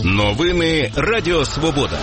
Новини Радіо Свобода.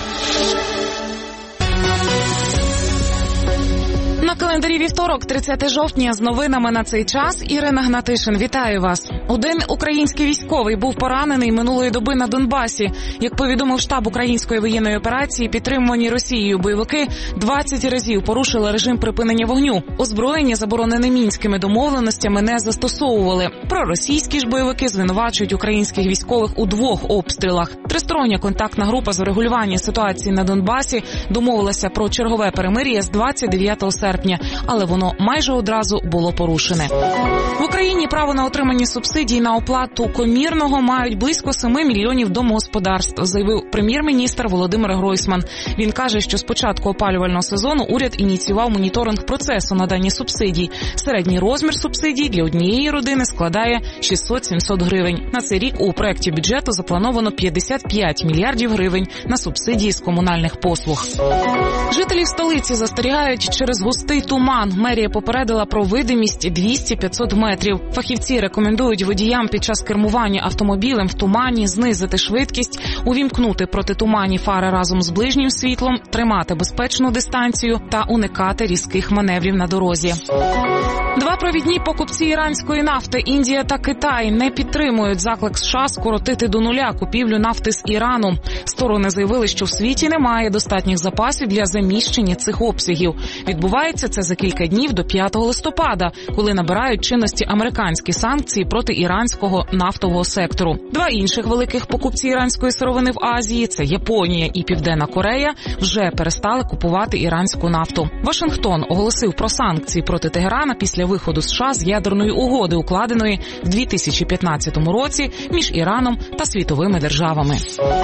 На календарі вівторок, 30 жовтня, з новинами на цей час Ірина Гнатишин. Вітаю вас. Один український військовий був поранений минулої доби на Донбасі. Як повідомив штаб української воєнної операції, підтримувані Росією бойовики 20 разів порушили режим припинення вогню. Озброєння, заборонене мінськими домовленостями, не застосовували. Проросійські ж бойовики звинувачують українських військових у 2 обстрілах. Тристороння контактна група з врегулювання ситуації на Донбасі домовилася про чергове перемир'я з 29 серпня, але воно майже одразу було порушене. В Україні право на отримання субсидій на оплату комірного мають близько 7 мільйонів домогосподарств, заявив прем'єр-міністр Володимир Гройсман. Він каже, що з початку опалювального сезону уряд ініціював моніторинг процесу надання субсидій. Середній розмір субсидій для однієї родини складає 600-700 гривень. На цей рік у проєкті бюджету заплановано 55 мільярдів гривень на субсидії з комунальних послуг. Жителів столиці застерігають через густий туман. Мерія попередила про видимість 200-500 метрів. Фахівці рекомендують водіям під час кермування автомобілем в тумані знизити швидкість, увімкнути протитуманні фари разом з ближнім світлом, тримати безпечну дистанцію та уникати різких маневрів на дорозі. 2 провідні покупці іранської нафти, Індія та Китай, не підтримують заклик США скоротити до нуля купівлю нафти з Ірану. Сторони заявили, що в світі немає достатніх запасів для заміщення цих обсягів. Відбувається це за кілька днів до 5 листопада, коли набирають чинності американські санкції проти іранського нафтового сектору. 2 інших великих покупці іранської сировини в Азії – це Японія і Південна Корея – вже перестали купувати іранську нафту. Вашингтон оголосив про санкції проти Тегерана після виходу США з ядерної угоди, укладеної в 2015 році між Іраном та світовими державами.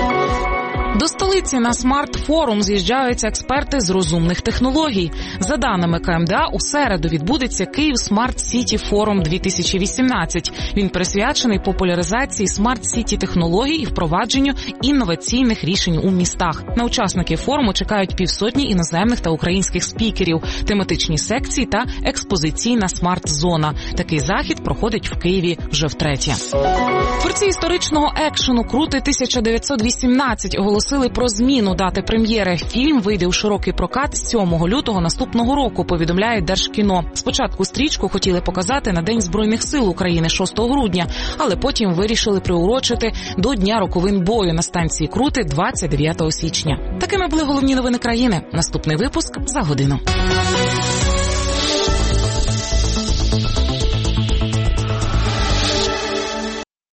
До столиці на смарт-форум з'їжджаються експерти з розумних технологій. За даними КМДА, у середу відбудеться Київ Smart City Forum 2018. Він присвячений популяризації смарт-сіті технологій і впровадженню інноваційних рішень у містах. На учасників форуму чекають 200 іноземних та українських спікерів, тематичні секції та експозиційна смарт-зона. Такий захід проходить в Києві вже втретє. Творці історичного екшену «Крути 1918» оголосили про зміну дати прем'єри. Фільм вийде у широкий прокат 7 лютого наступного року, повідомляє Держкіно. Спочатку стрічку хотіли показати на День Збройних сил України 6 грудня, але потім вирішили приурочити до Дня роковин бою на станції Крути 29 січня. Такими були головні новини країни. Наступний випуск за годину.